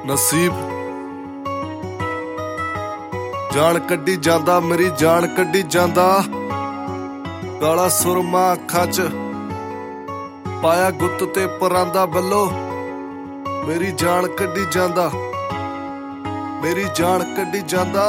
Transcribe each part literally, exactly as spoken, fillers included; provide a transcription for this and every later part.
नसीब जान कड्डी जांदा, मेरी जान कड्डी जांदा। काला सुरमा अखां च पाया गुत्त ते परांदा बल्लो, मेरी जान कड्डी जांदा, मेरी जान कड्डी जांदा।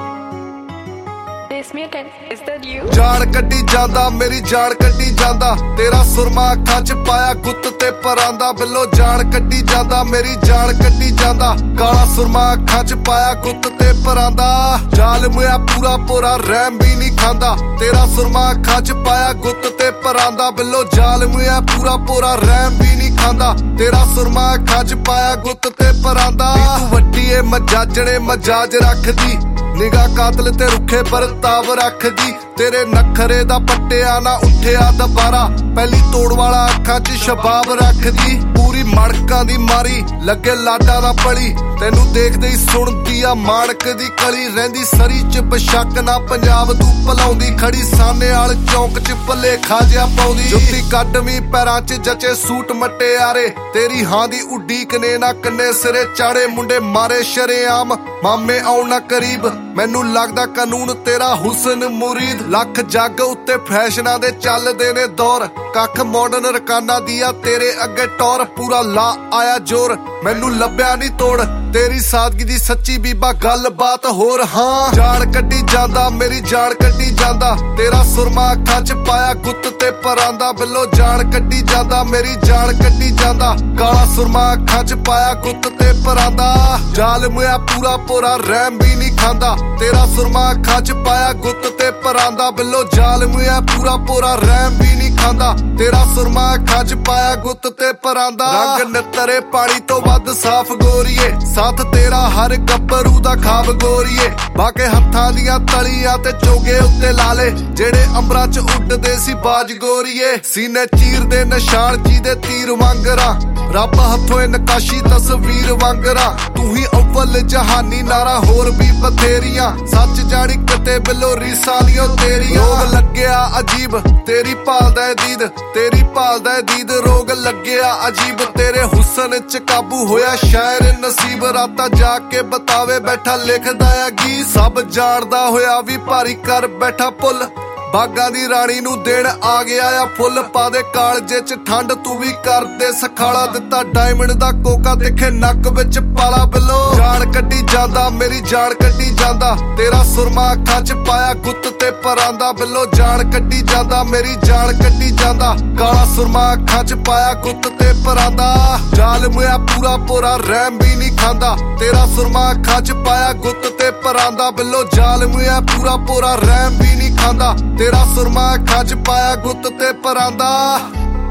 Is that you? जान कड्डी जांदा, मेरी जान कड्डी जांदा। तेरा सुरमा अखां च पाया गुत्त ते परांदा बिल्लो, जान कड्डी जांदा, मेरी जान कड्डी जांदा। काला सुरमा अखां च पाया गुत्त ते परांदा। जालिम आ पूरा पूरा रहम भी नहीं खांदा। तेरा सुरमा अखां च पाया गुत्त ते परांदा बिल्लो, जालिम आ पूरा पूरा रहम भी नहीं खांदा। तेरा सुरमा अखां च पाया गुत्त ते परांदा। तू वड्डी ए मजाजणे मजाज रखदी, निगाह कातल ते रुखे बरताव रखदी। तेरे नखरे दा पट्टिया ना उठिया दोबारा, पहली तोड़ वाला अखां च शबाब रखदी। पूरी मड़कां दी मारी लगे लाडा दा पली, तैनू देखदे ही सुणदी आ माणक दी कली। रहिंदी सरी च बशक ना पंजाब तू भलाउंदी, खड़ी साने वाल चौंक च भलेखा जिहा पाउंदी। जुत्ती कड्डवीं पैरां च जचे सूट मटियारे, तेरी हां दी उडीक ने ना कन्ने सिरे चाड़े। मुंडे मारे शरेआम मामे आउण ना करीब, मैनू लगदा कानून तेरा हुसन मुरीद। लख जग उत्ते फैशनां दे चलदे ने दौर, कख मॉडर्न रकाना दिया तेरे अगे टौर। पूरा ला आया जोर, मैनू लभ्या नहीं तोड़, तेरी सादगी दी सच्ची बीबा गल बात होर। हाँ जान कड्डी जांदा, मेरी जान कड्डी जांदा। तेरा सुरमा अखां च पाया गुत्त ते परांदा बिल्लो, जान कड्डी जांदा, मेरी जान कड्डी जांदा। काला सुरमा अखां च पाया गुत्त ते परांदा। जालिम आ पूरा पूरा रहम भी नहीं खांदा। तेरा सुरमा अखां च पाया गुत्त ते परांदा बिल्लो, जालिम आ पूरा पूरा रहम भी नहीं खांदा। तेरा सुरमा अखां च पाया गुत्त ते परांदा। रंग नितरे पानी तो वध साफ गोरीए, साथ तेरा हर गब्बरू दा खाब गोरीए। बाके हत्थां दियां तलियां ते चोगे उत्ते लाले, जेड़े अंबरां च उड्डदे सी बाज गोरीए। सीने चीर दे निशान जीदे तीर वांगरा, रब हथों नकाशी तस्वीर वांगरा। तू ही अव्वल जहानी नारा होर भी बथेरियां, सच जानी किते बिल्लो रीसां नियो तेरियां। रोग लग्या अजीब तेरी भालदा ऐ दीद, तेरी भालदा ऐ दीद। रोग लग्या अजीब तेरे हुसन च काबू होया शायर नसीब। राता जाके बतावे बैठा लिखदा ऐ गीत, सब जानदा होया भी भारी कर बैठा पुल। बागां दी रानी नू देण आ गया आ फुल, पा दे कालजे च ठंड तू भी कर दे सखाला। दिता डायमंड दा कोका दिखे नक विच पाला बिल्लो, जान कड्डी जांदा, मेरी जान कड्डी जांदा। तेरा सुरमा अखां च पाया गुत्त ते परांदा बिल्लो, जान कड्डी जांदा, मेरी जान कड्डी जांदा। काला सुरमा अखां च पाया गुत्त ते परांदा। जालिम आ पूरा पूरा रहम भी नहीं खांदा। तेरा सुरमा अखां च पाया गुत्त ते परांदा बिल्लो, जालिम आ पूरा पूरा रहम भी नहीं खांदा। तेरा सुरमा अखां च पाया गुत्त ते परांदा।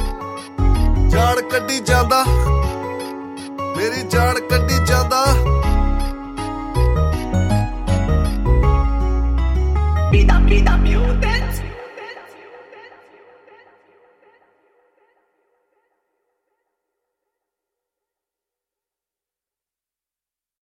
जान कड्डी जांदा, मेरी जान कड्डी जांदा।